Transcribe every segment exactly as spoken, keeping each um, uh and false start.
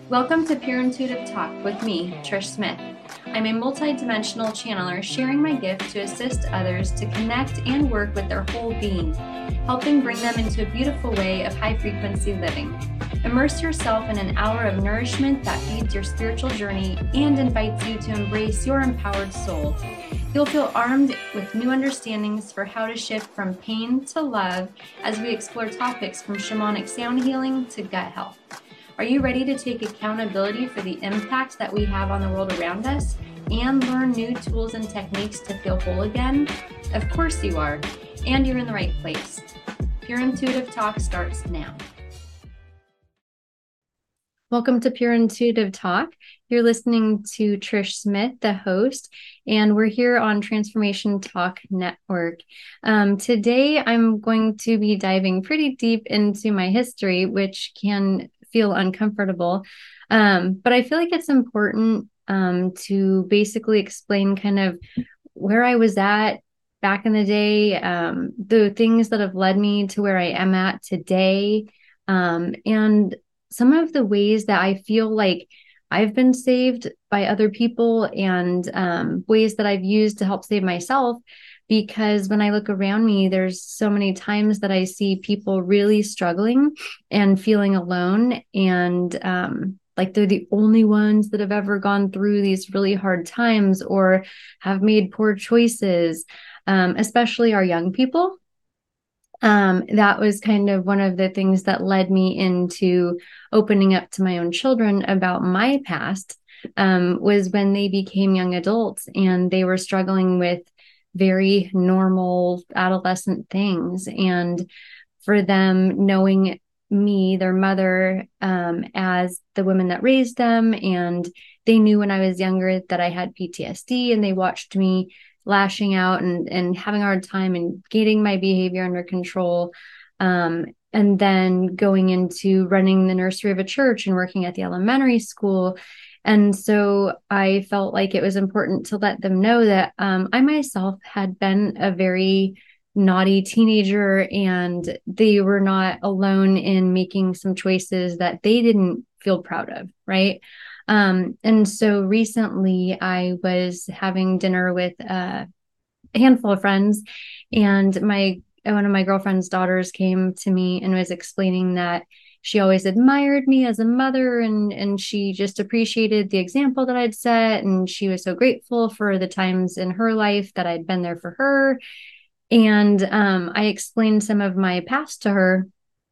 Welcome to Pure Intuitive Talk with me, Trish Smith. I'm a multi-dimensional channeler sharing my gift to assist others to connect and work with their whole being, helping bring them into a beautiful way of high-frequency living. Immerse yourself in an hour of nourishment that feeds your spiritual journey and invites you to embrace your empowered soul. You'll feel armed with new understandings for how to shift from pain to love as we explore topics from shamanic sound healing to gut health. Are you ready to take accountability for the impact that we have on the world around us and learn new tools and techniques to feel whole again? Of course you are, and you're in the right place. Pure Intuitive Talk starts now. Welcome to Pure Intuitive Talk. You're listening to Trish Smith, the host, and we're here on Transformation Talk Network. Um, today, I'm going to be diving pretty deep into my history, which can feel uncomfortable. Um, but I feel like it's important um, to basically explain kind of where I was at back in the day, um, the things that have led me to where I am at today, um, and some of the ways that I feel like I've been saved by other people and um, ways that I've used to help save myself. Because when I look around me, there's so many times that I see people really struggling and feeling alone. And um, like they're the only ones that have ever gone through these really hard times or have made poor choices, um, especially our young people. Um, that was kind of one of the things that led me into opening up to my own children about my past, um, was when they became young adults and they were struggling with very normal adolescent things. And for them, knowing me, their mother, um, as the woman that raised them, and they knew when I was younger that I had P T S D, and they watched me lashing out and, and having a hard time and getting my behavior under control. Um, and then going into running the nursery of a church and working at the elementary school. And so I felt like it was important to let them know that um, I myself had been a very naughty teenager, and they were not alone in making some choices that they didn't feel proud of, right? Um, and so recently I was having dinner with uh, a handful of friends, and my one of my girlfriend's daughters came to me and was explaining that she always admired me as a mother, and and she just appreciated the example that I'd set, and she was so grateful for the times in her life that I'd been there for her. And um, I explained some of my past to her,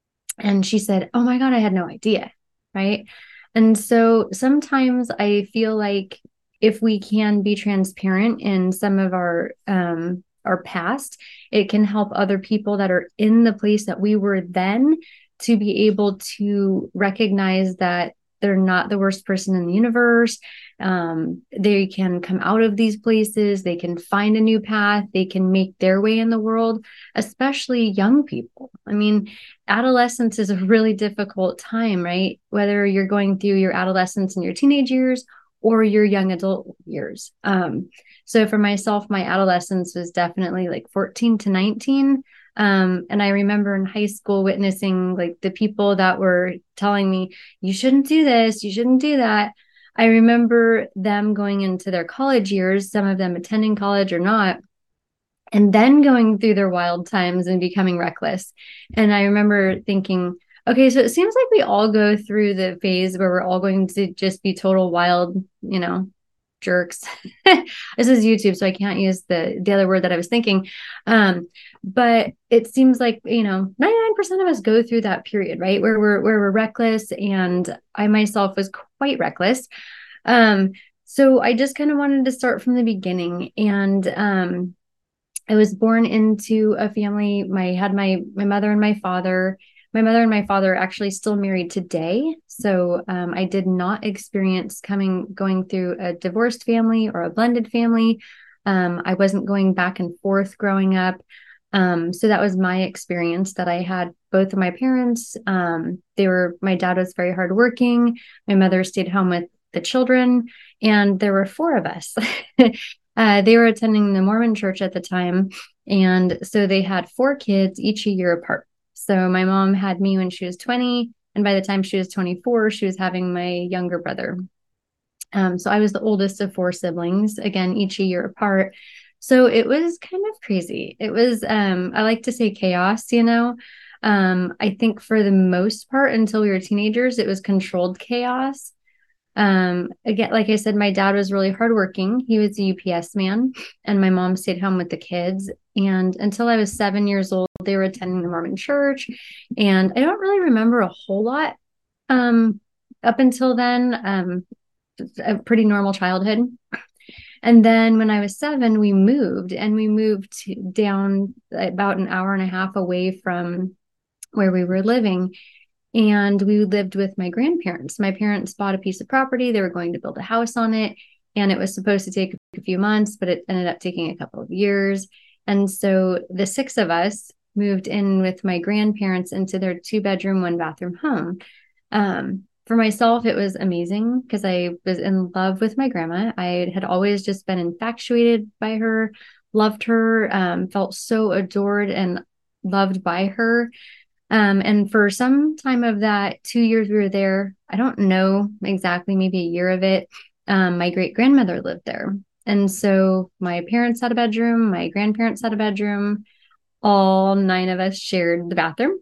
and she said, "Oh my God, I had no idea," right? And so sometimes I feel like if we can be transparent in some of our um, our past, it can help other people that are in the place that we were then to be able to recognize that they're not the worst person in the universe. Um, they can come out of these places. They can find a new path. They can make their way in the world, especially young people. I mean, adolescence is a really difficult time, right? Whether you're going through your adolescence and your teenage years or your young adult years. Um, so for myself, my adolescence was definitely like fourteen to nineteen. Um, and I remember in high school witnessing like the people that were telling me, you shouldn't do this, you shouldn't do that. I remember them going into their college years, some of them attending college or not, and then going through their wild times and becoming reckless. And I remember thinking, okay, so it seems like we all go through the phase where we're all going to just be total wild, you know, jerks. This is YouTube, so I can't use the the other word that I was thinking. Um, but it seems like, you know, ninety-nine percent of us go through that period, right? Where we're where we're reckless, and I myself was quite reckless. Um, so I just kind of wanted to start from the beginning. And um, I was born into a family. My had my my mother and my father. My mother and my father are actually still married today. So um, I did not experience coming going through a divorced family or a blended family. Um, I wasn't going back and forth growing up. Um, so that was my experience, that I had both of my parents. Um, they were, my dad was very hardworking. My mother stayed home with the children, and there were four of us. uh, they were attending the Mormon church at the time. And so they had four kids, each a year apart. So my mom had me when she was twenty, And by the time she was twenty-four, she was having my younger brother. Um, so I was the oldest of four siblings, again, each a year apart. So it was kind of crazy. It was, um, I like to say chaos, you know. Um, I think for the most part, until we were teenagers, it was controlled chaos. Um, again, like I said, my dad was really hardworking. He was a U P S man, and my mom stayed home with the kids. And until I was seven years old, they were attending the Mormon church. And I don't really remember a whole lot um, up until then. Um, a pretty normal childhood. And then when I was seven, we moved and we moved down about an hour and a half away from where we were living. And we lived with my grandparents. My parents bought a piece of property. They were going to build a house on it. And it was supposed to take a few months, but it ended up taking a couple of years. And so the six of us moved in with my grandparents into their two bedroom, one bathroom home. Um, for myself, it was amazing because I was in love with my grandma. I had always just been infatuated by her, loved her, um, felt so adored and loved by her. Um, and for some time of that two years we were there, I don't know exactly, maybe a year of it, um, my great grandmother lived there. And so my parents had a bedroom, my grandparents had a bedroom, all nine of us shared the bathroom.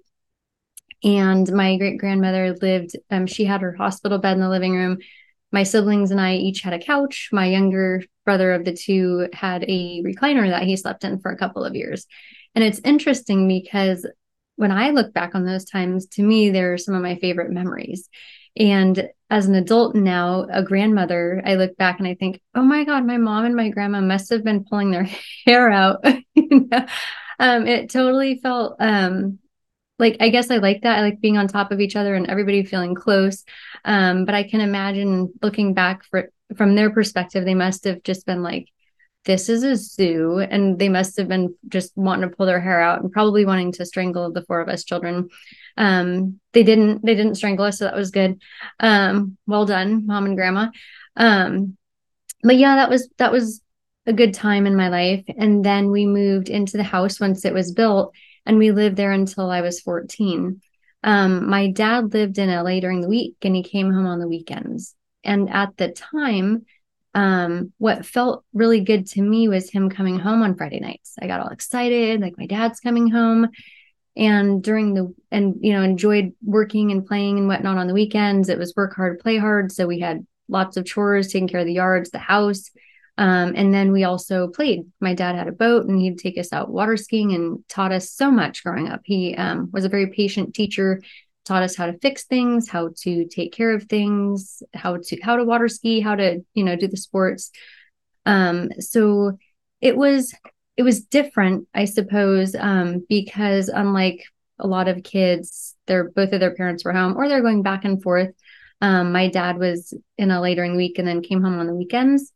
And my great grandmother lived, um, she had her hospital bed in the living room. My siblings and I each had a couch. My younger brother of the two had a recliner that he slept in for a couple of years. And it's interesting because when I look back on those times, to me, they're some of my favorite memories. And as an adult now, a grandmother, I look back and I think, oh my God, my mom and my grandma must have been pulling their hair out. You know? um, it totally felt um, like, I guess I like that. I like being on top of each other and everybody feeling close. Um, but I can imagine looking back for, from their perspective, they must have just been like, this is a zoo. And they must have been just wanting to pull their hair out and probably wanting to strangle the four of us children. Um, they didn't, they didn't strangle us. So that was good. Um, well done, mom and grandma. Um, but yeah, that was, that was a good time in my life. And then we moved into the house once it was built, and we lived there until I was fourteen. Um, my dad lived in L A during the week and he came home on the weekends. And at the time, um, what felt really good to me was him coming home on Friday nights. I got all excited, like my dad's coming home. And during the, and, you know, enjoyed working and playing and whatnot on the weekends. It was work hard, play hard. So we had lots of chores, taking care of the yards, the house. Um, and then we also played. My dad had a boat and he'd take us out water skiing and taught us so much growing up. He um, was a very patient teacher, taught us how to fix things, how to take care of things, how to how to water ski, how to, you know, do the sports. Um, so it was it was different, I suppose, um, because unlike a lot of kids, they're both of their parents were home or they're going back and forth. Um, my dad was in L A during the week and then came home on the weekends.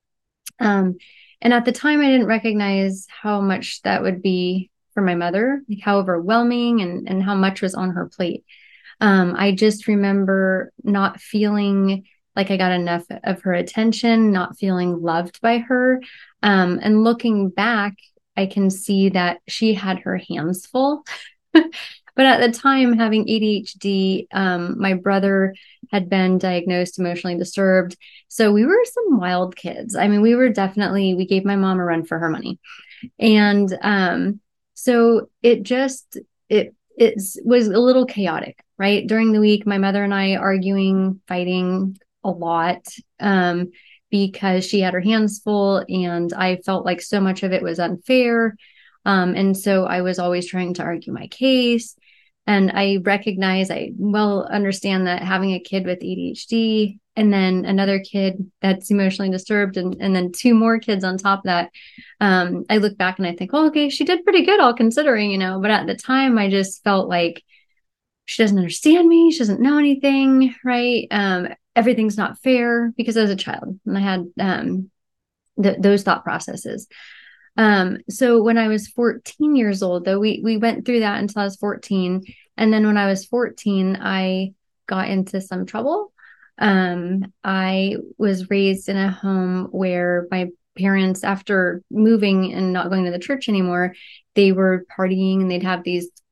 Um, and at the time, I didn't recognize how much that would be for my mother, like how overwhelming and, and how much was on her plate. Um, I just remember not feeling like I got enough of her attention, not feeling loved by her. Um, and looking back, I can see that she had her hands full. But at the time, having A D H D, um, my brother had been diagnosed emotionally disturbed. So we were some wild kids. I mean, we were definitely, we gave my mom a run for her money. And um, so it just, it, it was a little chaotic, right? During the week, my mother and I arguing, fighting a lot um, because she had her hands full and I felt like so much of it was unfair. Um, and so I was always trying to argue my case. And I recognize, I well understand that having a kid with A D H D and then another kid that's emotionally disturbed and, and then two more kids on top of that, um, I look back and I think, oh, okay, she did pretty good, all considering, you know, but at the time I just felt like she doesn't understand me. She doesn't know anything, right? Um, everything's not fair because I was a child and I had um, th- those thought processes. Um, so when I was fourteen years old, though, we, we went through that until I was fourteen. And then when I was fourteen, I got into some trouble. Um, I was raised in a home where my parents, after moving and not going to the church anymore, they were partying and they'd have these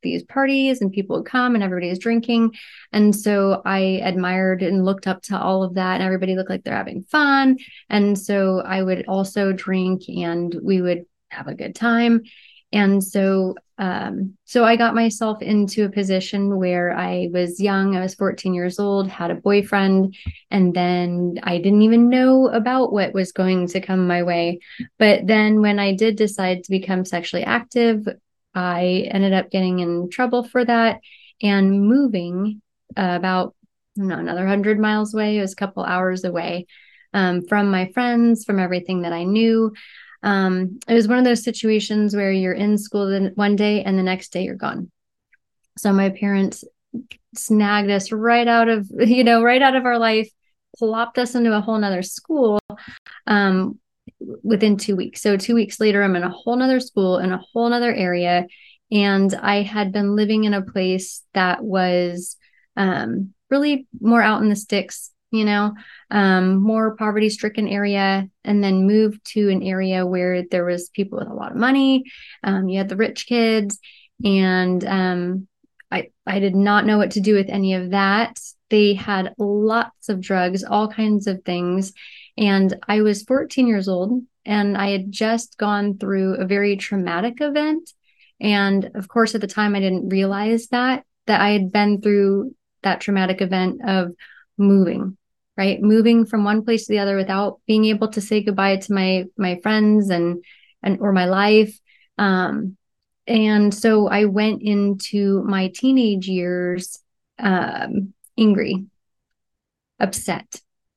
these parties and people would come and everybody was drinking. And so I admired and looked up to all of that, and everybody looked like they're having fun. And so I would also drink and we would have a good time. And so, um, so I got myself into a position where I was young. I was fourteen years old, had a boyfriend, and then I didn't even know about what was going to come my way. But then when I did decide to become sexually active, I ended up getting in trouble for that and moving uh, about, I don't know, another hundred miles away. It was a couple hours away um, from my friends, from everything that I knew. Um, it was one of those situations where you're in school the, one day and the next day you're gone. So my parents snagged us right out of, you know, right out of our life, plopped us into a whole nother school um, within two weeks. So two weeks later, I'm in a whole nother school in a whole nother area. And I had been living in a place that was um, really more out in the sticks, you know, um, more poverty stricken area, and then moved to an area where there was people with a lot of money. Um, you had the rich kids, and um, I, I did not know what to do with any of that. They had lots of drugs, all kinds of things. And I was fourteen years old, and I had just gone through a very traumatic event. And of course, at the time, I didn't realize that, that I had been through that traumatic event of moving, right? Moving from one place to the other without being able to say goodbye to my, my friends and, and, or my life. Um, and so I went into my teenage years, um, angry, upset,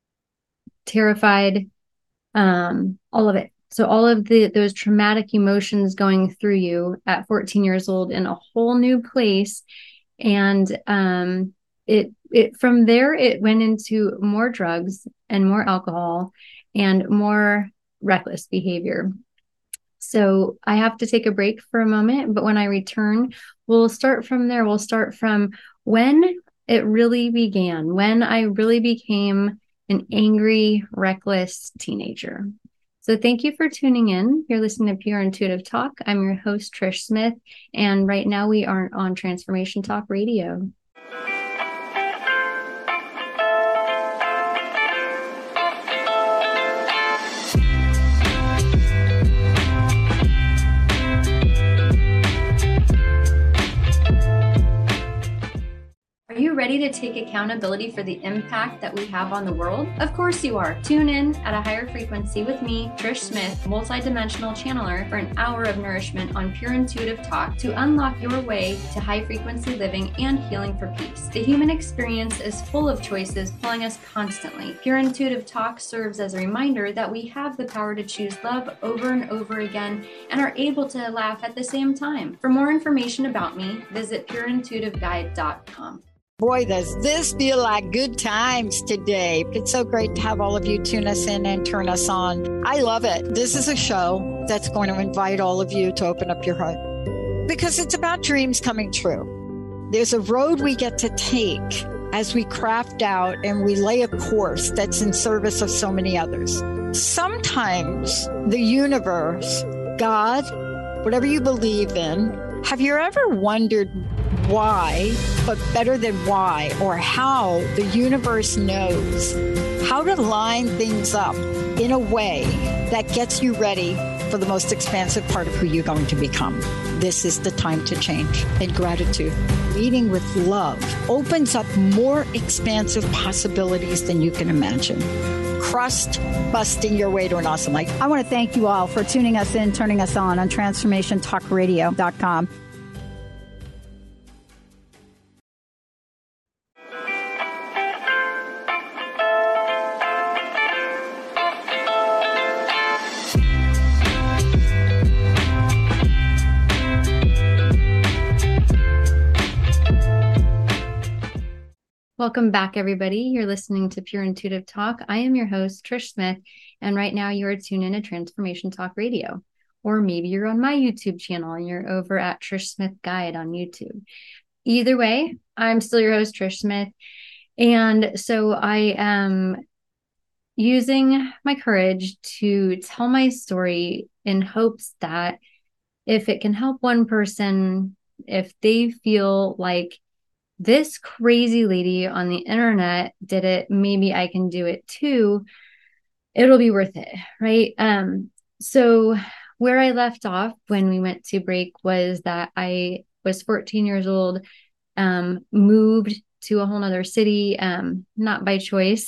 terrified, um, all of it. So all of the those traumatic emotions going through you at fourteen years old in a whole new place. And um, it it from there, it went into more drugs and more alcohol and more reckless behavior. So I have to take a break for a moment, but when I return, we'll start from there. We'll start from when it really began, when I really became an angry, reckless teenager. So thank you for tuning in. You're listening to Pure Intuitive Talk. I'm your host, Trish Smith, and right now we are on Transformation Talk Radio. Are you ready to take accountability for the impact that we have on the world? Of course you are. Tune in at a higher frequency with me, Trish Smith, multidimensional channeler, for an hour of nourishment on Pure Intuitive Talk to unlock your way to high frequency living and healing for peace. The human experience is full of choices pulling us constantly. Pure Intuitive Talk serves as a reminder that we have the power to choose love over and over again and are able to laugh at the same time. For more information about me, visit pure intuitive guide dot com. Boy, does this feel like good times today. It's so great to have all of you tune us in and turn us on. I love it. This is a show that's going to invite all of you to open up your heart because it's about dreams coming true. There's a road we get to take as we craft out and we lay a course that's in service of so many others. Sometimes the universe, God, whatever you believe in, have you ever wondered why, but better than why, or how the universe knows how to line things up in a way that gets you ready for the most expansive part of who you're going to become? This is the time to change. And gratitude, leading with love, opens up more expansive possibilities than you can imagine. Crust busting your way to an awesome life. I want to thank you all for tuning us in, turning us on on transformation talk radio dot com. Welcome back, everybody. You're listening to Pure Intuitive Talk. I am your host, Trish Smith, and right now you are tuned in to Transformation Talk Radio. Or maybe you're on my YouTube channel and you're over at Trish Smith Guide on YouTube. Either way, I'm still your host, Trish Smith. And so I am using my courage to tell my story in hopes that if it can help one person, if they feel like this crazy lady on the internet did it, maybe I can do it too. It'll be worth it, right? Um, so where I left off when we went to break was that I was fourteen years old, um, moved to a whole nother city, um, not by choice.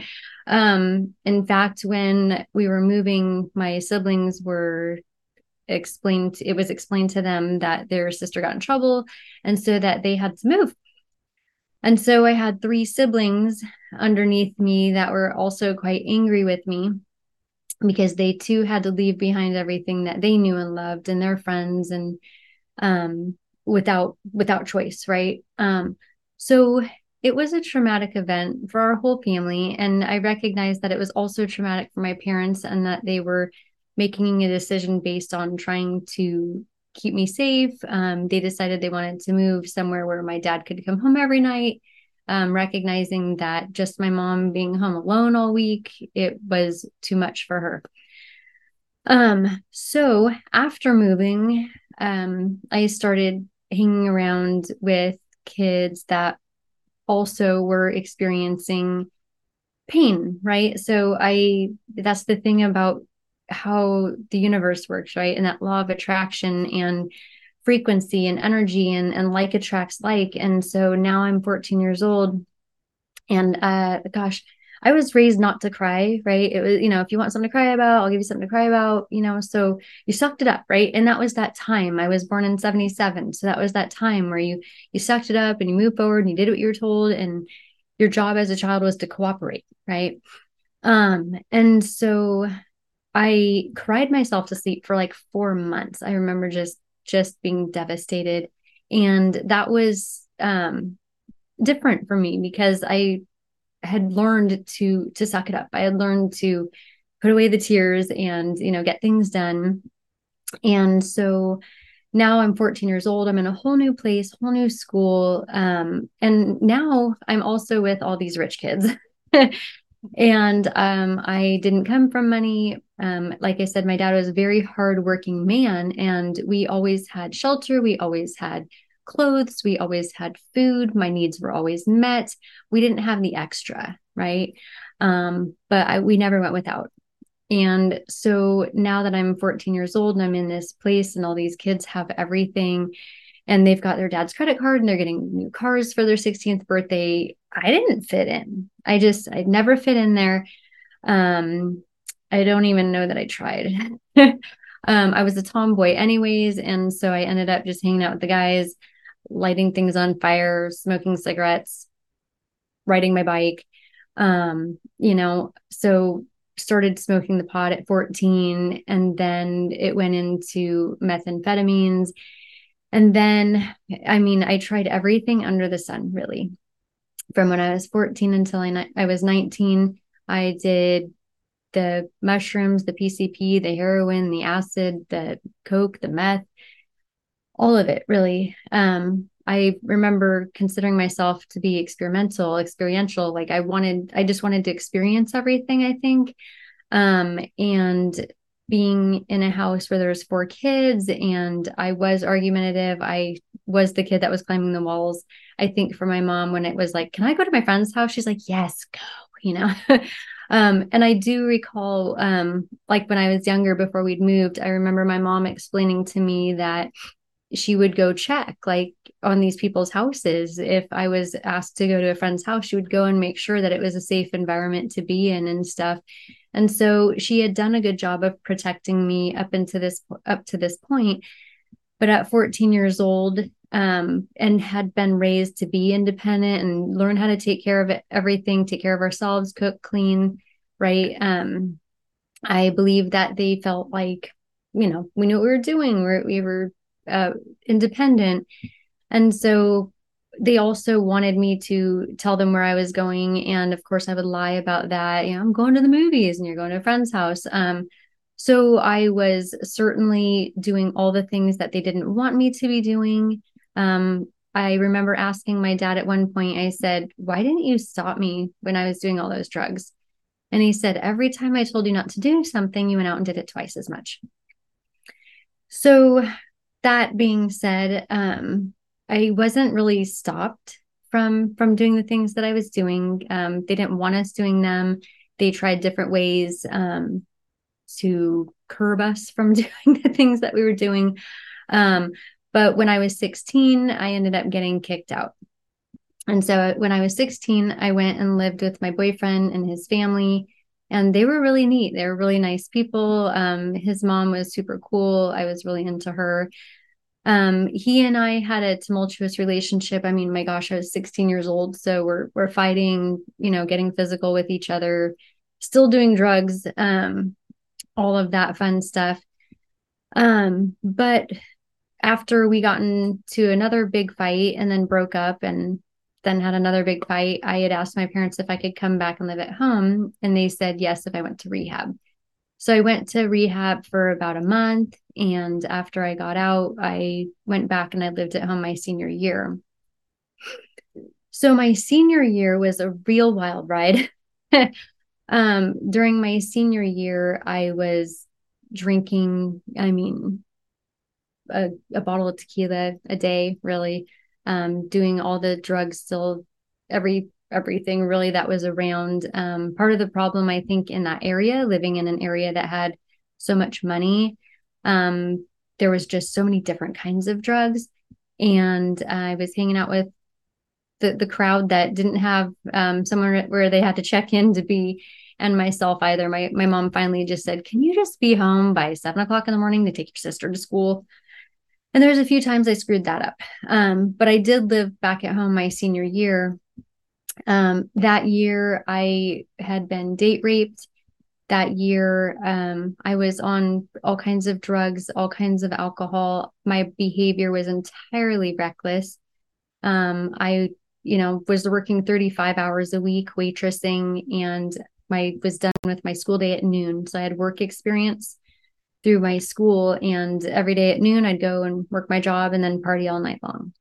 um, in fact, when we were moving, my siblings were explained, it was explained to them that their sister got in trouble, and so that they had to move. And so I had three siblings underneath me that were also quite angry with me because they too had to leave behind everything that they knew and loved and their friends, and um, without without choice, right? Um, so it was a traumatic event for our whole family, and I recognized that it was also traumatic for my parents, and that they were making a decision based on trying to keep me safe. Um, they decided they wanted to move somewhere where my dad could come home every night, um, recognizing that just my mom being home alone all week, it was too much for her. Um, so after moving, um, I started hanging around with kids that also were experiencing pain, right? So I, that's the thing about how the universe works, right? And that law of attraction and frequency and energy, and, and like attracts like. And so now I'm fourteen years old, and uh, gosh, I was raised not to cry, right? It was, you know, if you want something to cry about, I'll give you something to cry about, you know, so you sucked it up, right? And that was that time. I was born in seventy-seven. So that was that time where you, you sucked it up and you moved forward and you did what you were told. And your job as a child was to cooperate, right? Um, and so I cried myself to sleep for like four months. I remember just, just being devastated. And that was, um, different for me because I had learned to to suck it up. I had learned to put away the tears and, you know, get things done. And so now I'm fourteen years old. I'm in a whole new place, whole new school. Um, and now I'm also with all these rich kids. And um, I didn't come from money. Um, like I said, my dad was a very hardworking man, and we always had shelter. We always had clothes. We always had food. My needs were always met. We didn't have the extra, right? Um, but I, we never went without. And so now that I'm fourteen years old and I'm in this place and all these kids have everything and they've got their dad's credit card and they're getting new cars for their sixteenth birthday, I didn't fit in. I just, I'd never fit in there. Um, I don't even know that I tried. um, I was a tomboy anyways. And so I ended up just hanging out with the guys, lighting things on fire, smoking cigarettes, riding my bike. Um, you know, so started smoking the pot at fourteen, and then it went into methamphetamines. And then, I mean, I tried everything under the sun, really. From when I was fourteen until I, I was nineteen, I did the mushrooms, the P C P, the heroin, the acid, the coke, the meth, all of it, really. Um, I remember considering myself to be experimental, experiential. Like I wanted, I just wanted to experience everything, I think. Um, and being in a house where there was four kids and I was argumentative, I was the kid that was climbing the walls. I think for my mom, when it was like, can I go to my friend's house? She's like, yes, go, you know? um, and I do recall, um, like when I was younger, before we'd moved, I remember my mom explaining to me that she would go check like on these people's houses. If I was asked to go to a friend's house, she would go and make sure that it was a safe environment to be in and stuff. And so she had done a good job of protecting me up into this, up to this point. But at fourteen years old, um, and had been raised to be independent and learn how to take care of it, everything, take care of ourselves, cook, clean, right? Um, I believe that they felt like, you know, we knew what we were doing. We're, we were uh, independent. And so they also wanted me to tell them where I was going. And of course I would lie about that. You know, I'm going to the movies and you're going to a friend's house. Um, so I was certainly doing all the things that they didn't want me to be doing. Um, I remember asking my dad at one point, I said, why didn't you stop me when I was doing all those drugs? And he said, every time I told you not to do something, you went out and did it twice as much. So that being said, um, I wasn't really stopped from from doing the things that I was doing. Um, they didn't want us doing them. They tried different ways um, to curb us from doing the things that we were doing. Um, but when I was sixteen, I ended up getting kicked out. And so when I was sixteen, I went and lived with my boyfriend and his family. And they were really neat. They were really nice people. Um, his mom was super cool. I was really into her. Um, he and I had a tumultuous relationship. I mean, my gosh, I was sixteen years old. So we're we're fighting, you know, getting physical with each other, still doing drugs, um, all of that fun stuff. Um, but after we got into another big fight and then broke up and then had another big fight, I had asked my parents if I could come back and live at home. And they said yes if I went to rehab. So I went to rehab for about a month. And after I got out, I went back and I lived at home my senior year. So my senior year was a real wild ride. um, during my senior year, I was drinking, I mean, a, a bottle of tequila a day, really, um, doing all the drugs still, every everything really that was around. Um, part of the problem, I think, in that area, living in an area that had so much money, um, there was just so many different kinds of drugs. And I was hanging out with the, the crowd that didn't have um, somewhere where they had to check in to be, and myself either. My, my mom finally just said, can you just be home by seven o'clock in the morning to take your sister to school? And there's a few times I screwed that up. Um, but I did live back at home my senior year. Um, that year, I had been date raped. That year, um, I was on all kinds of drugs, all kinds of alcohol. My behavior was entirely reckless. Um, I, you know, was working thirty-five hours a week waitressing, and my was done with my school day at noon. So I had work experience through my school, and every day at noon I'd go and work my job and then party all night long.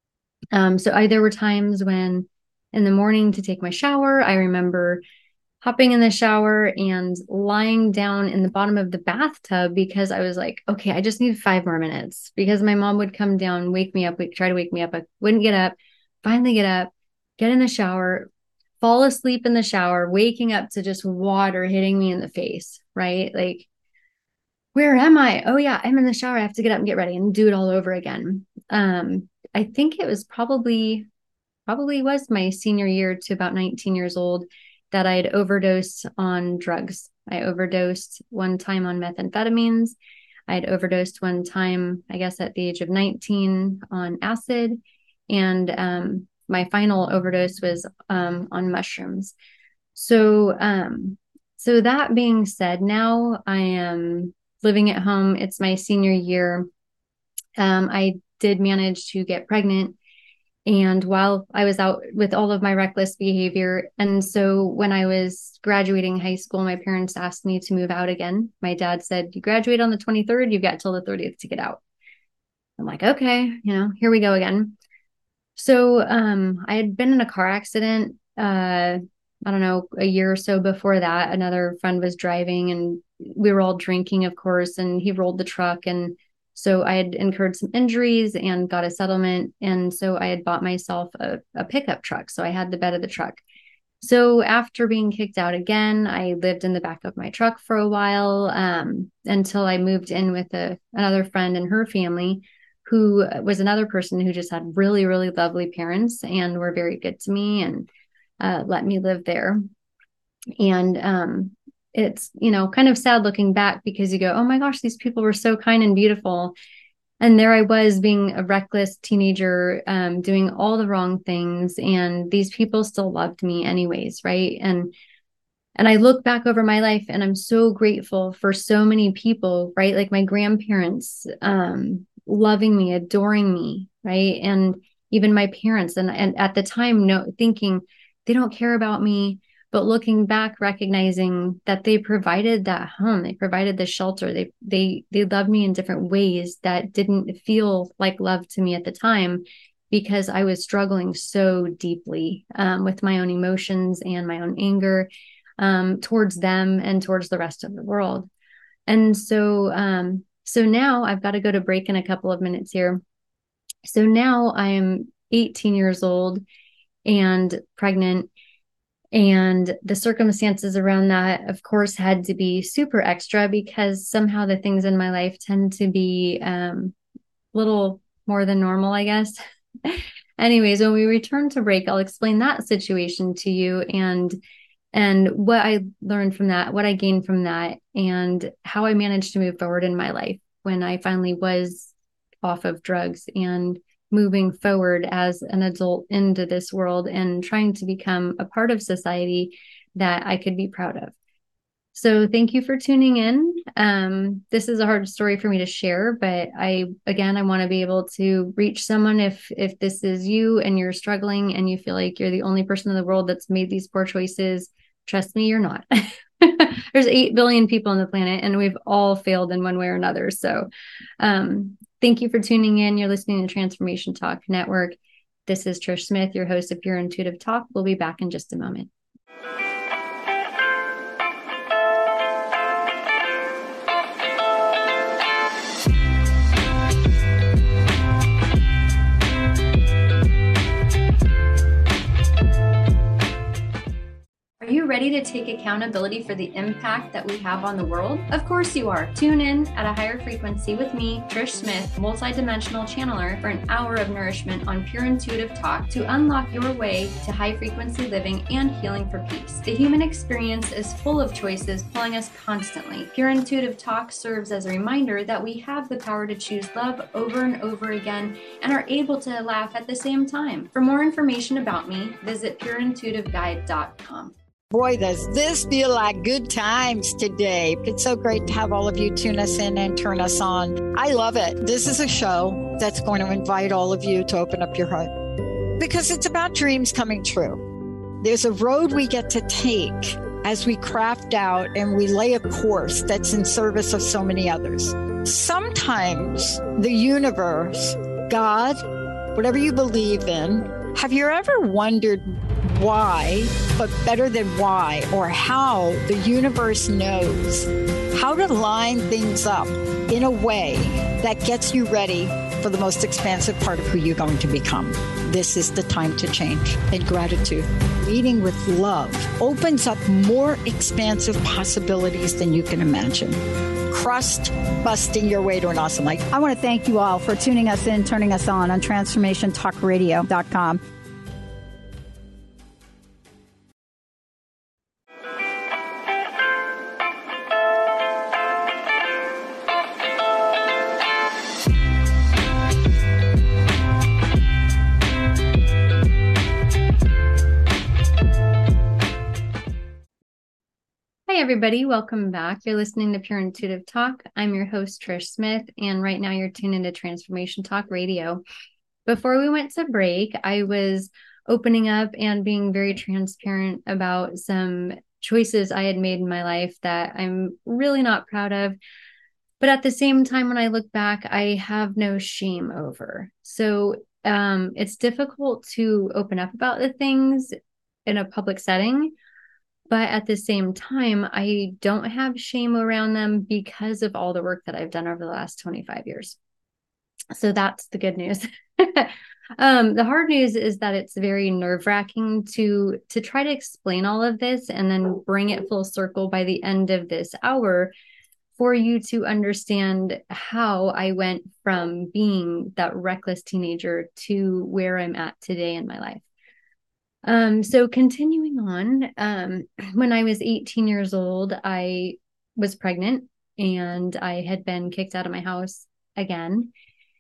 Um, so I, there were times when in the morning to take my shower, I remember hopping in the shower and lying down in the bottom of the bathtub because I was like, okay, I just need five more minutes, because my mom would come down, wake me up, try to wake me up. I wouldn't get up, finally get up, get in the shower, fall asleep in the shower, waking up to just water hitting me in the face, right? Like, where am I? Oh yeah, I'm in the shower. I have to get up and get ready and do it all over again. Um, I think it was probably, probably was my senior year to about nineteen years old that I had overdosed on drugs. I overdosed one time on methamphetamines. I had overdosed one time, I guess at the age of nineteen, on acid. And um, my final overdose was um, on mushrooms. So, um, so that being said, now I am living at home. It's my senior year. Um, I did manage to get pregnant, and while I was out with all of my reckless behavior. And so when I was graduating high school, my parents asked me to move out again. My dad said, you graduate on the twenty-third, you've got till the thirtieth to get out. I'm like, okay, you know, here we go again. So um, I had been in a car accident, uh, I don't know, a year or so before that. Another friend was driving and we were all drinking, of course, and he rolled the truck. And so I had incurred some injuries and got a settlement. And so I had bought myself a, a pickup truck. So I had the bed of the truck. So after being kicked out again, I lived in the back of my truck for a while um, until I moved in with a, another friend and her family, who was another person who just had really, really lovely parents and were very good to me and uh, let me live there. And um, it's, you know, kind of sad looking back, because you go, oh my gosh, these people were so kind and beautiful. And there I was being a reckless teenager, um, doing all the wrong things. And these people still loved me anyways, right? And and I look back over my life and I'm so grateful for so many people, right? Like my grandparents, um, loving me, adoring me, right? And even my parents. And, and at the time, no, thinking they don't care about me, but looking back, recognizing that they provided that home, they provided the shelter, they they they loved me in different ways that didn't feel like love to me at the time, because I was struggling so deeply um, with my own emotions and my own anger um, towards them and towards the rest of the world. And so, um, So now I've got to go to break in a couple of minutes here. So now I'm eighteen years old and pregnant. And the circumstances around that, of course, had to be super extra because somehow the things in my life tend to be um, a little more than normal, I guess. Anyways, when we return to break, I'll explain that situation to you and and what I learned from that, what I gained from that, and how I managed to move forward in my life when I finally was off of drugs and moving forward as an adult into this world and trying to become a part of society that I could be proud of. So thank you for tuning in. Um, this is a hard story for me to share, but I, again, I want to be able to reach someone if, if this is you and you're struggling and you feel like you're the only person in the world that's made these poor choices. Trust me, you're not. There's eight billion people on the planet and we've all failed in one way or another. So, um, thank you for tuning in. You're listening to Transformation Talk Network. This is Trish Smith, your host of Pure Intuitive Talk. We'll be back in just a moment. Are you ready to take accountability for the impact that we have on the world? Of course you are. Tune in at a higher frequency with me, Trish Smith, multidimensional channeler, for an hour of nourishment on Pure Intuitive Talk to unlock your way to high frequency living and healing for peace. The human experience is full of choices pulling us constantly. Pure Intuitive Talk serves as a reminder that we have the power to choose love over and over again and are able to laugh at the same time. For more information about me, visit pure intuitive guide dot com. Boy, does this feel like good times today. It's so great to have all of you tune us in and turn us on. I love it. This is a show that's going to invite all of you to open up your heart because it's about dreams coming true. There's a road we get to take as we craft out and we lay a course that's in service of so many others. Sometimes the universe, God, whatever you believe in, have you ever wondered why, but better than why, or how the universe knows how to line things up in a way that gets you ready for the most expansive part of who you're going to become? This is the time to change. And gratitude, leading with love, opens up more expansive possibilities than you can imagine. Crust busting your way to an awesome life. I want to thank you all for tuning us in, turning us on on transformation talk radio dot com. Hi, everybody. Welcome back. You're listening to Pure Intuitive Talk. I'm your host, Trish Smith, and right now you're tuned into Transformation Talk Radio. Before we went to break, I was opening up and being very transparent about some choices I had made in my life that I'm really not proud of. But at the same time, when I look back, I have no shame over. So um, it's difficult to open up about the things in a public setting. But at the same time, I don't have shame around them because of all the work that I've done over the last twenty-five years. So that's the good news. um, the hard news is that it's very nerve-wracking to, to try to explain all of this and then bring it full circle by the end of this hour for you to understand how I went from being that reckless teenager to where I'm at today in my life. Um, so continuing on, um, when I was eighteen years old, I was pregnant and I had been kicked out of my house again.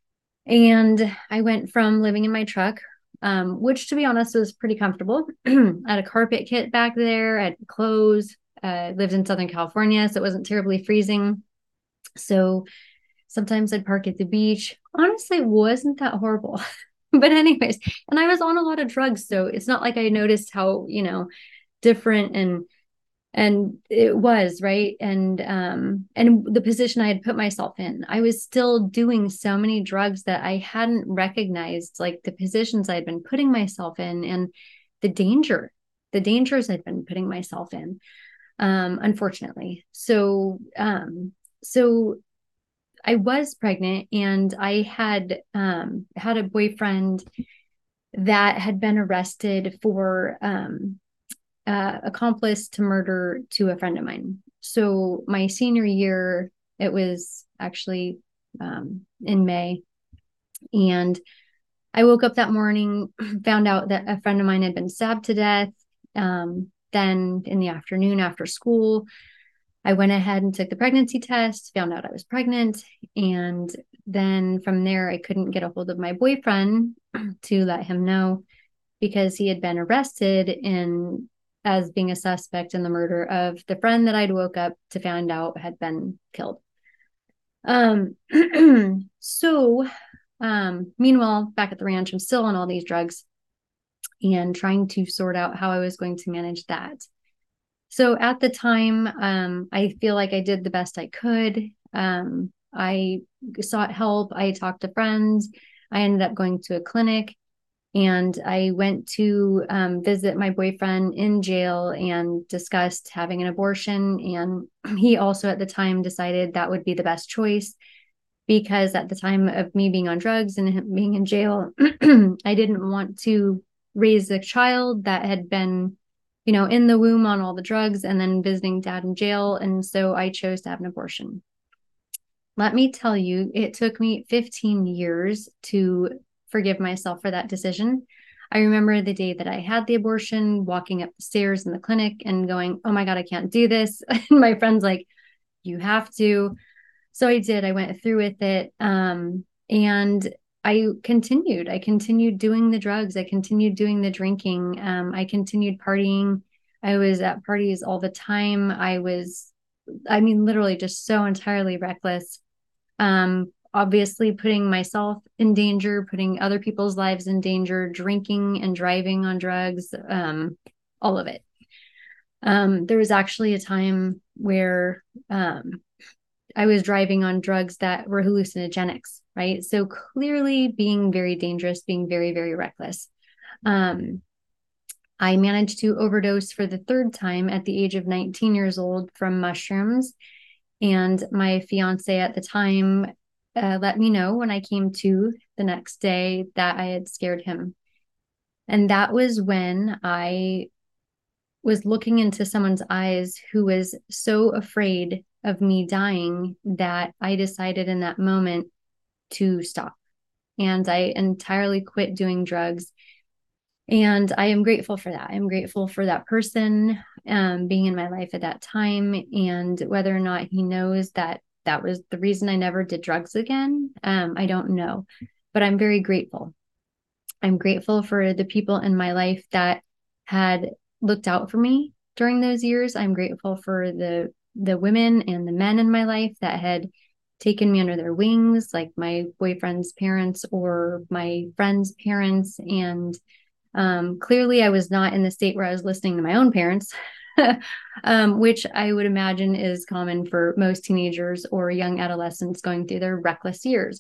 And I went from living in my truck, um, which to be honest was pretty comfortable. I had a carpet kit back there, I had clothes, uh, lived in Southern California, so it wasn't terribly freezing. So sometimes I'd park at the beach. Honestly, it wasn't that horrible. But anyways, and I was on a lot of drugs, so it's not like I noticed how, you know, different and and it was, right? And um and the position I had put myself in, I was still doing so many drugs that I hadn't recognized, like the positions I'd been putting myself in and the danger, the dangers I'd been putting myself in, um, unfortunately. So um, so I was pregnant, and I had um, had a boyfriend that had been arrested for um, uh, accomplice to murder to a friend of mine. So my senior year, it was actually um, in May, and I woke up that morning, found out that a friend of mine had been stabbed to death. Um, then in the afternoon after school, I went ahead and took the pregnancy test, found out I was pregnant. And then from there, I couldn't get a hold of my boyfriend to let him know, because he had been arrested in as being a suspect in the murder of the friend that I'd woke up to find out had been killed. Um, so um, meanwhile, back at the ranch, I'm still on all these drugs and trying to sort out how I was going to manage that. So at the time, um, I feel like I did the best I could. Um, I sought help. I talked to friends. I ended up going to a clinic, and I went to um, visit my boyfriend in jail and discussed having an abortion. And he also at the time decided that would be the best choice, because at the time of me being on drugs and him being in jail, I didn't want to raise a child that had been, you know, in the womb on all the drugs and then visiting dad in jail. And so I chose to have an abortion. Let me tell you, it took me fifteen years to forgive myself for that decision. I remember the day that I had the abortion, walking up the stairs in the clinic and going, oh my God, I can't do this. And my friend's like, you have to. So I did. I went through with it. Um, and I continued. I continued doing the drugs. I continued doing the drinking. Um, I continued partying. I was at parties all the time. I was, I mean, literally just so entirely reckless. Um, obviously putting myself in danger, putting other people's lives in danger, drinking and driving on drugs, um, all of it. Um, there was actually a time where um, I was driving on drugs that were hallucinogenics, right? So clearly being very dangerous, being very, very reckless. Um, I managed to overdose for the third time at the age of nineteen years old from mushrooms. And my fiance at the time uh, let me know when I came to the next day that I had scared him. And that was when I was looking into someone's eyes who was so afraid of me dying that I decided in that moment to stop. And I entirely quit doing drugs. And I am grateful for that. I'm grateful for that person um, being in my life at that time. And whether or not he knows that that was the reason I never did drugs again, um, I don't know. But I'm very grateful. I'm grateful for the people in my life that had looked out for me during those years. I'm grateful for the the women and the men in my life that had taken me under their wings, like my boyfriend's parents or my friend's parents. And um, clearly I was not in the state where I was listening to my own parents, um, which I would imagine is common for most teenagers or young adolescents going through their reckless years.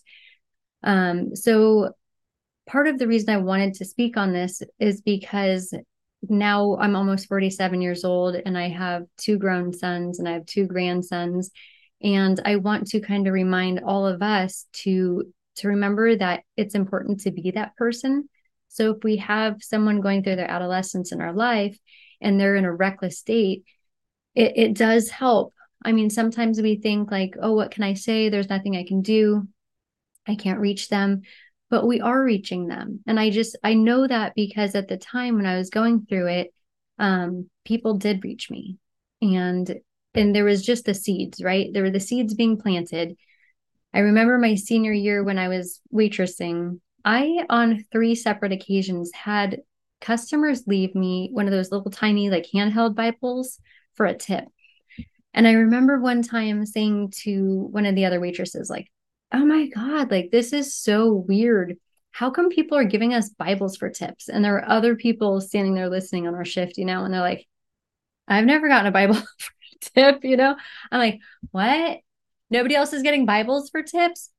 Um, so part of the reason I wanted to speak on this is because now I'm almost forty-seven years old, and I have two grown sons and I have two grandsons. And I want to kind of remind all of us to, to remember that it's important to be that person. So if we have someone going through their adolescence in our life and they're in a reckless state, it, it does help. I mean, sometimes we think like, oh, what can I say? There's nothing I can do. I can't reach them. But we are reaching them. And I just, I know that because at the time when I was going through it, um, people did reach me. And, and there was just the seeds, right? There were the seeds being planted. I remember my senior year when I was waitressing, I, on three separate occasions, had customers leave me one of those little tiny, like handheld Bibles for a tip. And I remember one time saying to one of the other waitresses, like, oh my God, like this is so weird. How come people are giving us Bibles for tips? And there were other people standing there listening on our shift, you know, and they're like, I've never gotten a Bible for a tip, you know? I'm like, what? Nobody else is getting Bibles for tips?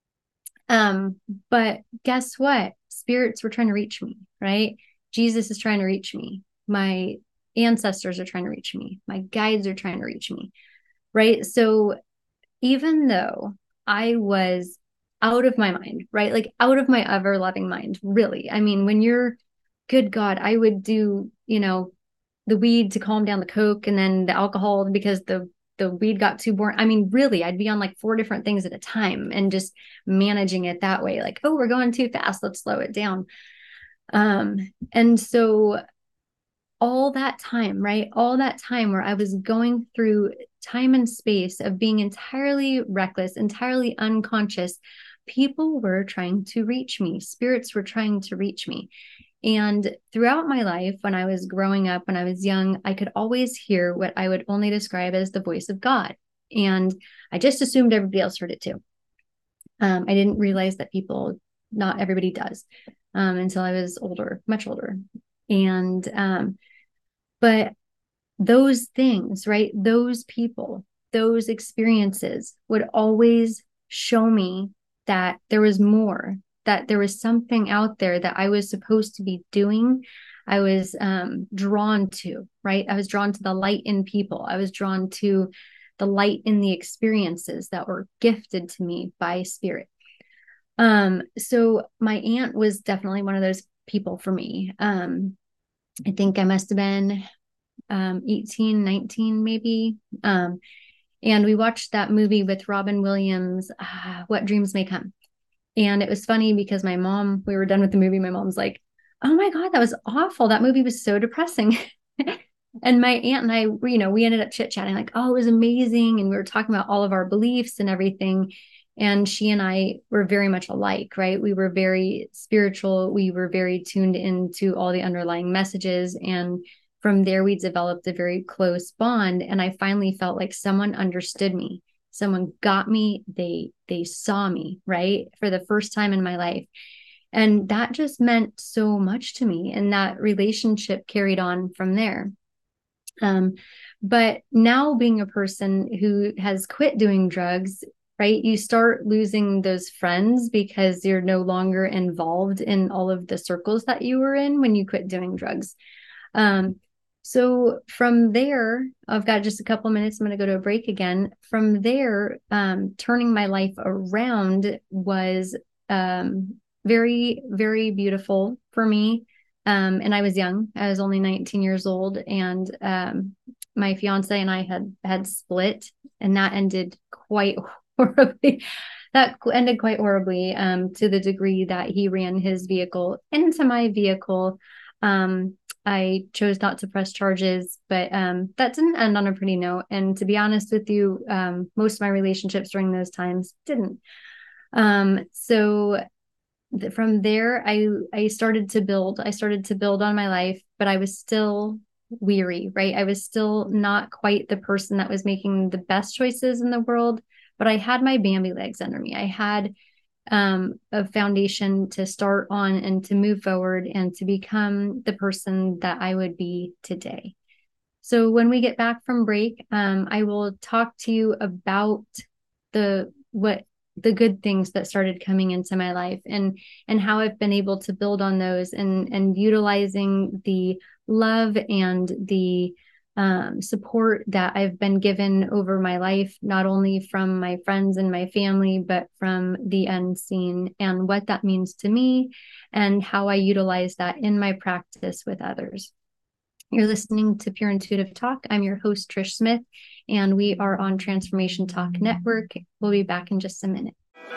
Um, but guess what? Spirits were trying to reach me, right? Jesus is trying to reach me. My ancestors are trying to reach me. My guides are trying to reach me, right? So even though I was out of my mind, right? Like out of my ever loving mind, really. I mean, when you're, good God, I would do, you know, the weed to calm down the coke and then the alcohol because the the weed got too boring. I mean, really, I'd be on like four different things at a time and just managing it that way. Like, oh, we're going too fast. Let's slow it down. Um, and so all that time, right? All that time where I was going through time and space of being entirely reckless, entirely unconscious, people were trying to reach me. Spirits were trying to reach me. And throughout my life, when I was growing up, when I was young, I could always hear what I would only describe as the voice of God. And I just assumed everybody else heard it too. Um, I didn't realize that people, not everybody does, um, until I was older, much older. And, um, but those things, right? Those people, those experiences would always show me that there was more, that there was something out there that I was supposed to be doing. I was um, drawn to, right? I was drawn to the light in people. I was drawn to the light in the experiences that were gifted to me by spirit. Um, so my aunt was definitely one of those people for me. Um, I think I must have been um, eighteen, nineteen, maybe. Um, and we watched that movie with Robin Williams, uh, What Dreams May Come. And it was funny because my mom, we were done with the movie. My mom's like, oh my God, that was awful. That movie was so depressing. And my aunt and I, you know, we ended up chit chatting like, oh, it was amazing. And we were talking about all of our beliefs and everything. And she and I were very much alike, right? We were very spiritual. We were very tuned into all the underlying messages. And from there, we developed a very close bond. And I finally felt like someone understood me. Someone got me. They, they saw me, right? For the first time in my life. And that just meant so much to me. And that relationship carried on from there. Um, but now being a person who has quit doing drugs, right? You start losing those friends because you're no longer involved in all of the circles that you were in when you quit doing drugs. Um, so from there, I've got just a couple minutes. I'm going to go to a break again. From there, um, turning my life around was um, very, very beautiful for me. Um, and I was young. I was only nineteen years old, and um, my fiance and I had had split, and that ended quite horribly. That ended quite horribly um, to the degree that he ran his vehicle into my vehicle. Um, I chose not to press charges, but um, that didn't end on a pretty note. And to be honest with you, um, most of my relationships during those times didn't. Um, so th- from there, I I started to build. I started to build on my life, but I was still weary, right? I was still not quite the person that was making the best choices in the world, but I had my Bambi legs under me. I had um, a foundation to start on and to move forward and to become the person that I would be today. So when we get back from break, um, I will talk to you about the what the good things that started coming into my life and and how I've been able to build on those and and utilizing the love and the Um, support that I've been given over my life, not only from my friends and my family, but from the unseen, and what that means to me and how I utilize that in my practice with others. You're listening to Pure Intuitive Talk. I'm your host, Trish Smith, and we are on Transformation Talk Network. We'll be back in just a minute.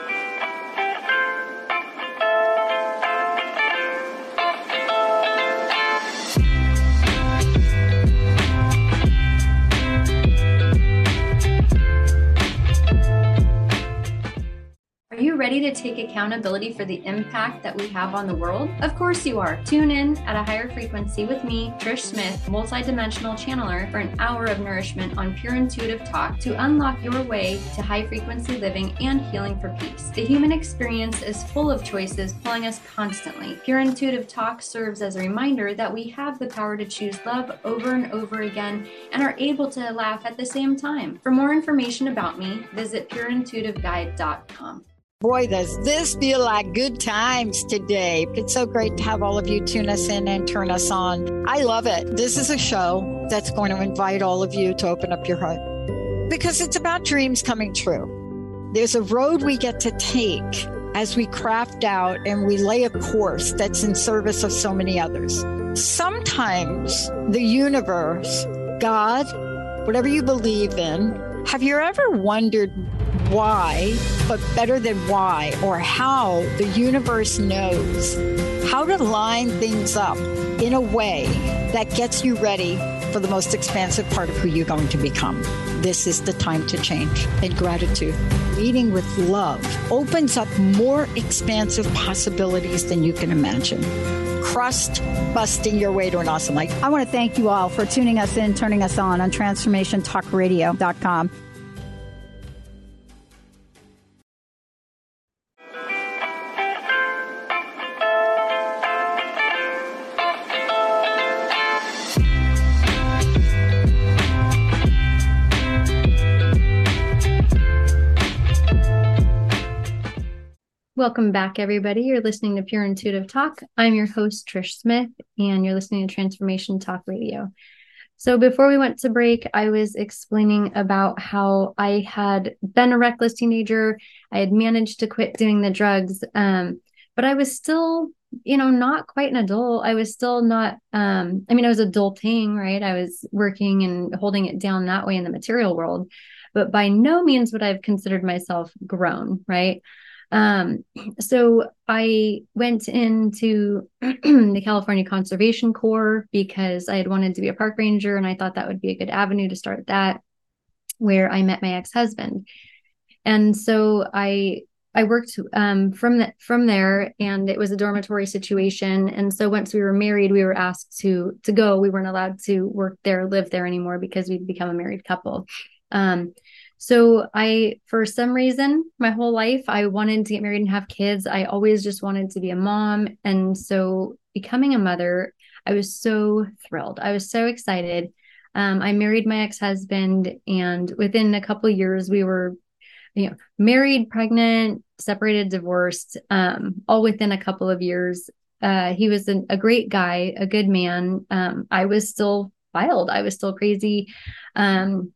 Are you ready to take accountability for the impact that we have on the world? Of course you are. Tune in at a higher frequency with me, Trish Smith, multidimensional channeler, for an hour of nourishment on Pure Intuitive Talk to unlock your way to high frequency living and healing for peace. The human experience is full of choices pulling us constantly. Pure Intuitive Talk serves as a reminder that we have the power to choose love over and over again and are able to laugh at the same time. For more information about me, visit pure intuitive guide dot com. Boy, does this feel like good times today. It's so great to have all of you tune us in and turn us on. I love it. This is a show that's going to invite all of you to open up your heart because it's about dreams coming true. There's a road we get to take as we craft out and we lay a course that's in service of so many others. Sometimes the universe, God, whatever you believe in, have you ever wondered why, but better than why, or how the universe knows how to line things up in a way that gets you ready for the most expansive part of who you're going to become? This is the time to change. And gratitude, leading with love, opens up more expansive possibilities than you can imagine. Crust busting your way to an awesome life. I want to thank you all for tuning us in, turning us on on transformation talk radio dot com. Welcome back, everybody. You're listening to Pure Intuitive Talk. I'm your host, Trish Smith, and you're listening to Transformation Talk Radio. So before we went to break, I was explaining about how I had been a reckless teenager. I had managed to quit doing the drugs, um, but I was still, you know, not quite an adult. I was still not, um, I mean, I was adulting, right? I was working and holding it down that way in the material world, but by no means would I have considered myself grown, right? Um, so I went into the California Conservation Corps because I had wanted to be a park ranger, and I thought that would be a good avenue to start that, where I met my ex-husband. And so I I worked um, from the, from there, and it was a dormitory situation. And so once we were married, we were asked to to go. We weren't allowed to work there, live there anymore, because we'd become a married couple. Um, So I, for some reason, my whole life, I wanted to get married and have kids. I always just wanted to be a mom. And so becoming a mother, I was so thrilled. I was so excited. Um, I married my ex-husband, and within a couple of years, we were, you know, married, pregnant, separated, divorced, um, all within a couple of years. Uh, he was an, a great guy, a good man. Um, I was still wild. I was still crazy. Um,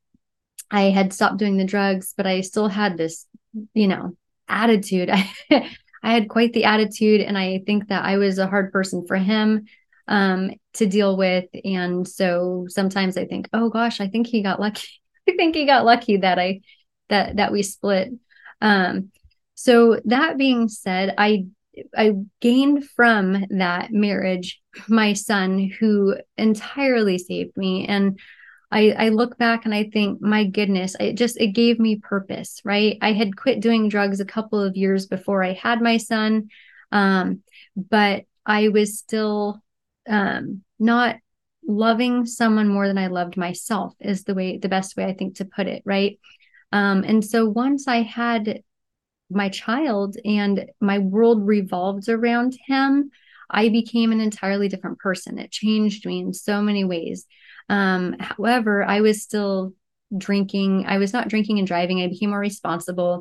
I had stopped doing the drugs, but I still had this, you know, attitude. I, I had quite the attitude, and I think that I was a hard person for him um, to deal with. And so sometimes I think, oh gosh, I think he got lucky. I think he got lucky that I that that we split. Um, so that being said, I I gained from that marriage my son, who entirely saved me. And I, I look back and I think, my goodness, it just, it gave me purpose, right? I had quit doing drugs a couple of years before I had my son. Um, but I was still um, not loving someone more than I loved myself, is the way, the best way I think to put it. Right. Um, and so once I had my child and my world revolved around him, I became an entirely different person. It changed me in so many ways. Um, however, I was still drinking. I was not drinking and driving. I became more responsible.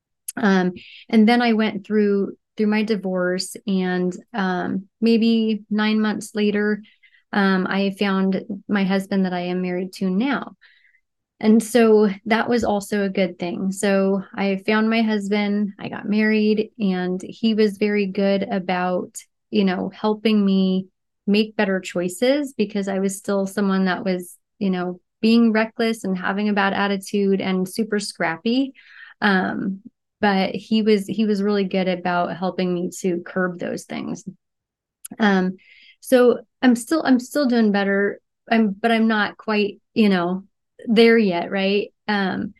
Um, and then I went through, through my divorce, and, um, maybe nine months later, um, I found my husband that I am married to now. And so that was also a good thing. So I found my husband, I got married, and he was very good about, you know, helping me make better choices, because I was still someone that was, you know, being reckless and having a bad attitude and super scrappy. Um, but he was, he was really good about helping me to curb those things. Um, so I'm still, I'm still doing better. I'm, but I'm not quite, you know, there yet. Right. Um,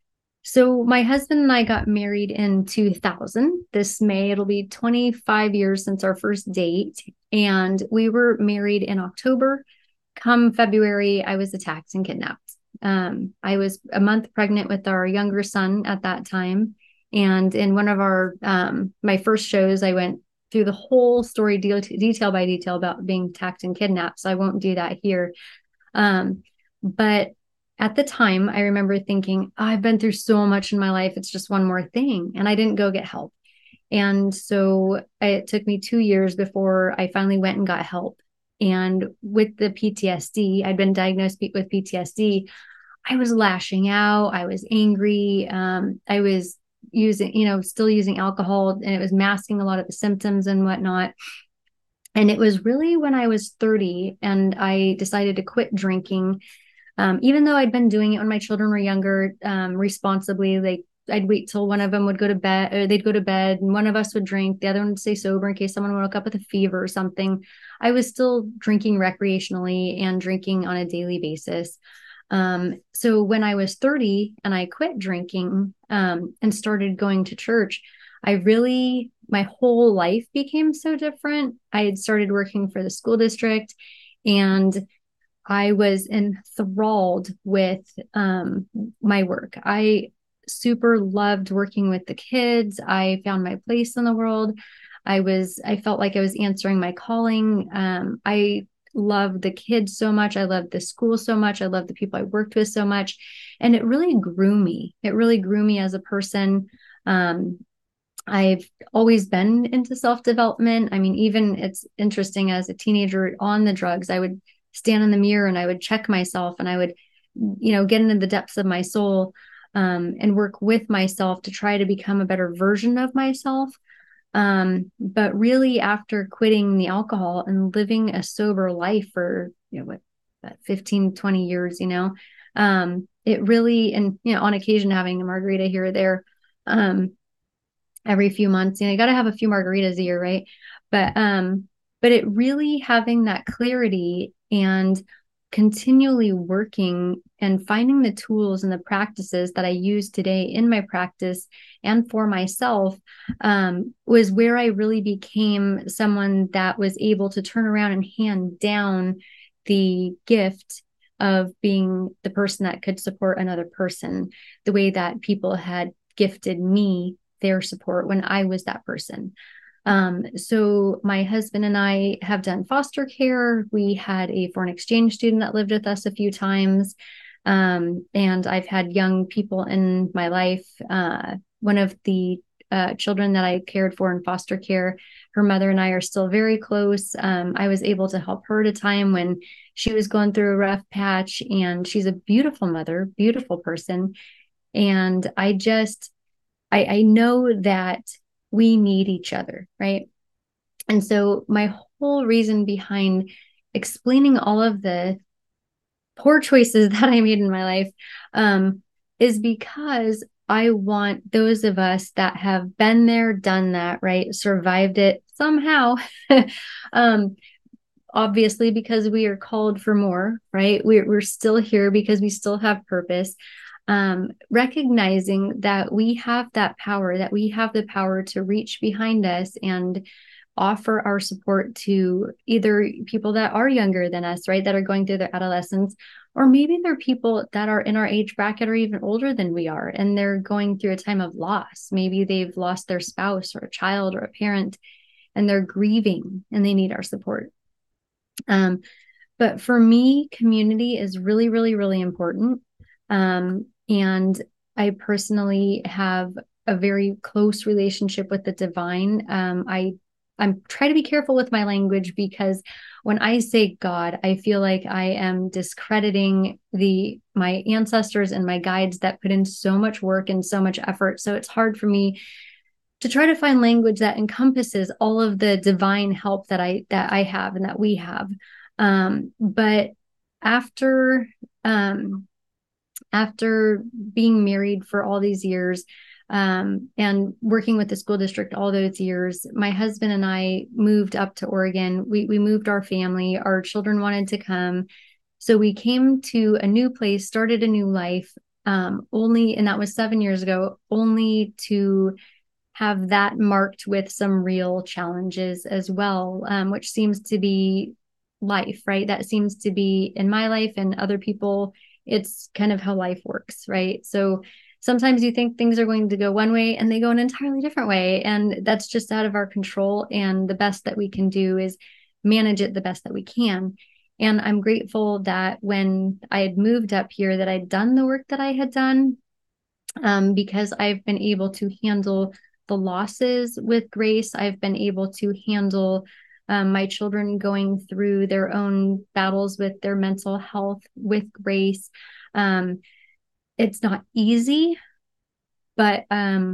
So my husband and I got married in two thousand. This May, it'll be twenty-five years since our first date. And we were married in October. Come February, I was attacked and kidnapped. Um, I was a month pregnant with our younger son at that time. And in one of our, um, my first shows, I went through the whole story de- detail by detail about being attacked and kidnapped. So I won't do that here. Um, but at the time, I remember thinking, oh, I've been through so much in my life. It's just one more thing. And I didn't go get help. And so it took me two years before I finally went and got help. And with the P T S D, I'd been diagnosed with P T S D. I was lashing out. I was angry. Um, I was using, you know, still using alcohol, and it was masking a lot of the symptoms and whatnot. And it was really when I was thirty and I decided to quit drinking. Um, even though I'd been doing it when my children were younger, um, responsibly, like I'd wait till one of them would go to bed, or they'd go to bed, and one of us would drink, the other one would stay sober in case someone woke up with a fever or something. I was still drinking recreationally and drinking on a daily basis. Um, so when I was thirty and I quit drinking, um, and started going to church, I really, my whole life became so different. I had started working for the school district, and I was enthralled with um, my work. I super loved working with the kids. I found my place in the world. I was, I felt like I was answering my calling. Um, I loved the kids so much. I loved the school so much. I loved the people I worked with so much. And it really grew me. It really grew me as a person. Um, I've always been into self-development. I mean, even it's interesting, as a teenager on the drugs, I would stand in the mirror and I would check myself, and I would, you know, get into the depths of my soul, um, and work with myself to try to become a better version of myself. Um, but really, after quitting the alcohol and living a sober life for, you know, what, fifteen, twenty years, you know, um, it really, and, you know, on occasion having a margarita here or there, um, every few months, you know, you got to have a few margaritas a year, right? But, um, but it really having that clarity and continually working and finding the tools and the practices that I use today in my practice and for myself, um, was where I really became someone that was able to turn around and hand down the gift of being the person that could support another person the way that people had gifted me their support when I was that person. Um, so my husband and I have done foster care. We had a foreign exchange student that lived with us a few times. Um, and I've had young people in my life. Uh, one of the uh, children that I cared for in foster care, her mother and I are still very close. Um, I was able to help her at a time when she was going through a rough patch, and she's a beautiful mother, beautiful person. And I just, I, I know that we need each other, right? And so my whole reason behind explaining all of the poor choices that I made in my life, um, is because I want those of us that have been there, done that, right? Survived it somehow. um, obviously, because we are called for more, right? We're, we're still here because we still have purpose. Um, recognizing that we have that power, that we have the power to reach behind us and offer our support to either people that are younger than us, right, that are going through their adolescence, or maybe they're people that are in our age bracket or even older than we are, and they're going through a time of loss. Maybe they've lost their spouse or a child or a parent, and they're grieving and they need our support. Um, but for me, community is really, really, really important. Um, and I personally have a very close relationship with the divine. Um, I I'm trying to be careful with my language, because when I say God, I feel like I am discrediting the my ancestors and my guides that put in so much work and so much effort. So it's hard for me to try to find language that encompasses all of the divine help that I that I have and that we have. Um, but after um, after being married for all these years, um, and working with the school district all those years, my husband and I moved up to Oregon. We we moved our family. Our children wanted to come, so we came to a new place, started a new life. Um, only, and that was seven years ago. Only to have that marked with some real challenges as well, um, which seems to be life, right? That seems to be in my life and other people. It's kind of how life works, right? So sometimes you think things are going to go one way and they go an entirely different way. And that's just out of our control. And the best that we can do is manage it the best that we can. And I'm grateful that when I had moved up here, that I'd done the work that I had done, um, because I've been able to handle the losses with grace. I've been able to handle um, my children going through their own battles with their mental health with grace. Um, it's not easy, but um,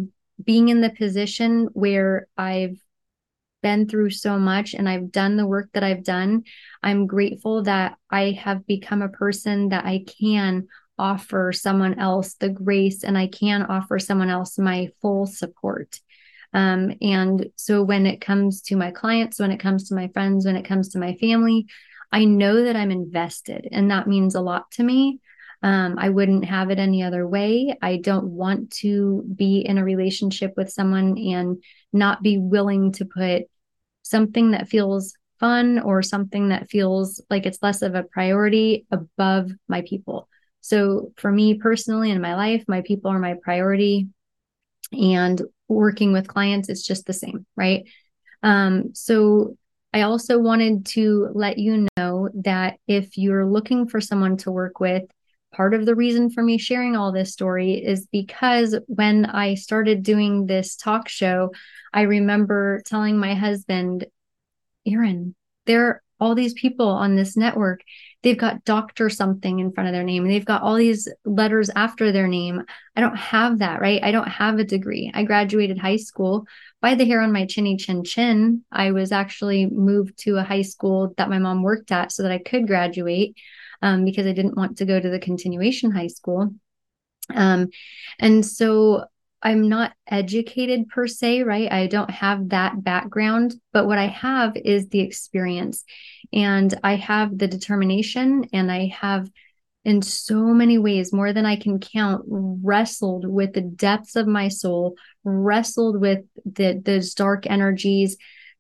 being in the position where I've been through so much and I've done the work that I've done, I'm grateful that I have become a person that I can offer someone else the grace, and I can offer someone else my full support. Um, and so when it comes to my clients, when it comes to my friends, when it comes to my family, I know that I'm invested, and that means a lot to me. Um, I wouldn't have it any other way. I don't want to be in a relationship with someone and not be willing to put something that feels fun or something that feels like it's less of a priority above my people. So for me personally in my life, my people are my priority, and working with clients, it's just the same, right? Um, so I also wanted to let you know that if you're looking for someone to work with, part of the reason for me sharing all this story is because when I started doing this talk show, I remember telling my husband, Aaron, there are all these people on this network. They've got doctor something in front of their name. They've got all these letters after their name. I don't have that, right? I don't have a degree. I graduated high school by the hair on my chinny chin chin. I was actually moved to a high school that my mom worked at so that I could graduate um, because I didn't want to go to the continuation high school. Um, and so I'm not educated per se, right? I don't have that background, but what I have is the experience, and I have the determination, and I have in so many ways, more than I can count, wrestled with the depths of my soul, wrestled with the, those dark energies,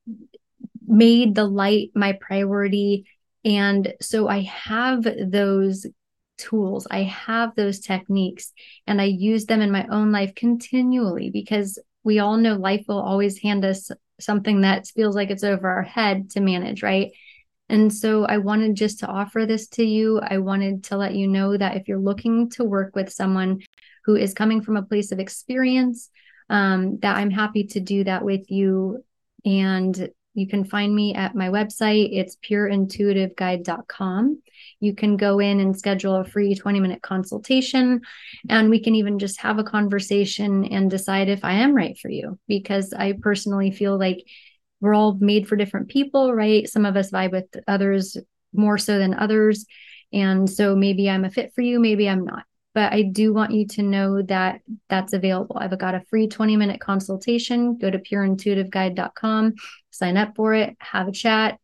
made the light my priority. And so I have those tools, I have those techniques, and I use them in my own life continually, because we all know life will always hand us something that feels like it's over our head to manage, right? And so I wanted just to offer this to you. I wanted to let you know that if you're looking to work with someone who is coming from a place of experience, um, that I'm happy to do that with you. And you can find me at my website. It's pure intuitive guide dot com. You can go in and schedule a free twenty minute consultation, and we can even just have a conversation and decide if I am right for you, because I personally feel like we're all made for different people, right? Some of us vibe with others more so than others. And so maybe I'm a fit for you, maybe I'm not. But I do want you to know that that's available. I've got a free twenty minute consultation. Go to pure intuitive guide dot com, sign up for it, have a chat.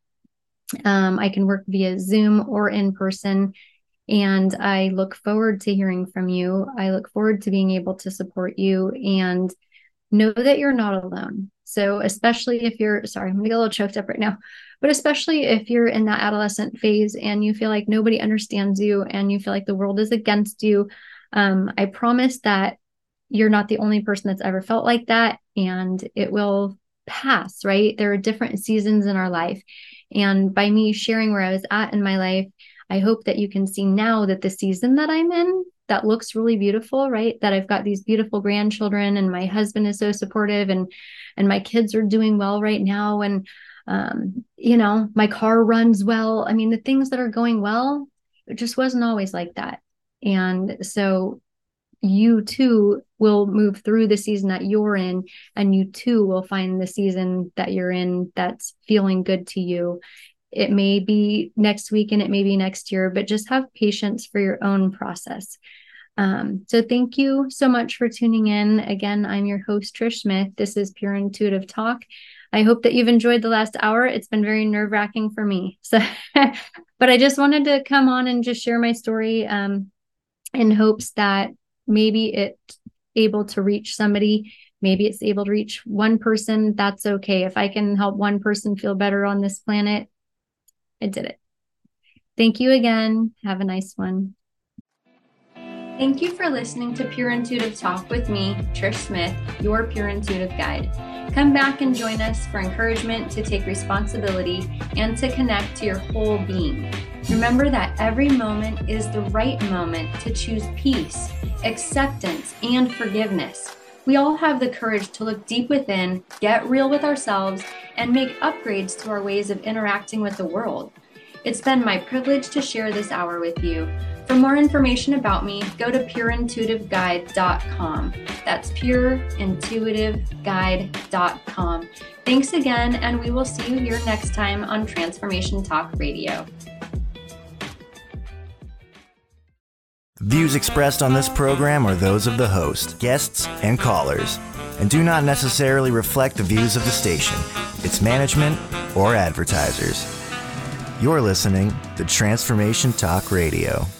Um, I can work via Zoom or in person. And I look forward to hearing from you. I look forward to being able to support you, and know that you're not alone. So especially if you're, sorry, I'm gonna get a little choked up right now, but especially if you're in that adolescent phase and you feel like nobody understands you and you feel like the world is against you, um, I promise that you're not the only person that's ever felt like that, and it will pass, right? There are different seasons in our life. And by me sharing where I was at in my life, I hope that you can see now that the season that I'm in, that looks really beautiful, right? That I've got these beautiful grandchildren, and my husband is so supportive, and and my kids are doing well right now. And, um, you know, my car runs well. I mean, the things that are going well, it just wasn't always like that. And so you too will move through the season that you're in, and you too will find the season that you're in that's feeling good to you. It may be next week and it may be next year, but just have patience for your own process. Um, so thank you so much for tuning in. Again, I'm your host, Trish Smith. This is Pure Intuitive Talk. I hope that you've enjoyed the last hour. It's been very nerve-wracking for me. So, but I just wanted to come on and just share my story um, in hopes that maybe it's able to reach somebody. Maybe it's able to reach one person. That's okay. If I can help one person feel better on this planet, I did it. Thank you again. Have a nice one. Thank you for listening to Pure Intuitive Talk with me, Trish Smith, your Pure Intuitive Guide. Come back and join us for encouragement to take responsibility and to connect to your whole being. Remember that every moment is the right moment to choose peace, acceptance, and forgiveness. We all have the courage to look deep within, get real with ourselves, and make upgrades to our ways of interacting with the world. It's been my privilege to share this hour with you. For more information about me, go to pure intuitive guide dot com. That's pure intuitive guide dot com. Thanks again, and we will see you here next time on Transformation Talk Radio. Views expressed on this program are those of the host, guests, and callers, and do not necessarily reflect the views of the station, its management, or advertisers. You're listening to Transformation Talk Radio.